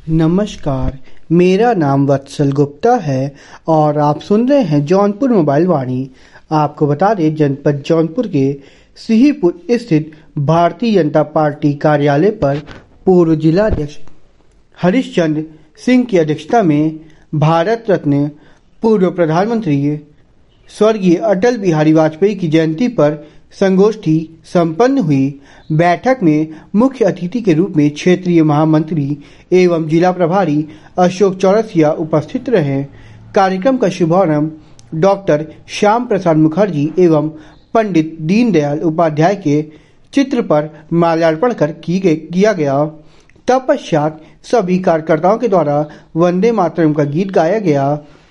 नमस्कार, मेरा नाम वत्सल गुप्ता है और आप सुन रहे हैं जौनपुर मोबाइल वाणी। आपको बता दें, जनपद जौनपुर के सिहीपुर स्थित भारतीय जनता पार्टी कार्यालय पर पूर्व जिलाध्यक्ष हरीशचंद्र सिंह की अध्यक्षता में भारत रत्न पूर्व प्रधानमंत्री स्वर्गीय अटल बिहारी वाजपेयी की जयंती पर संगोष्ठी संपन्न हुई। बैठक में मुख्य अतिथि के रूप में क्षेत्रीय महामंत्री एवं जिला प्रभारी अशोक चौरसिया उपस्थित रहे। कार्यक्रम का शुभारंभ डॉक्टर श्याम प्रसाद मुखर्जी एवं पंडित दीनदयाल उपाध्याय के चित्र पर माल्यार्पण कर किया गया। तत्पश्चात सभी कार्यकर्ताओं के द्वारा वंदे मातरम का गीत गाया गया।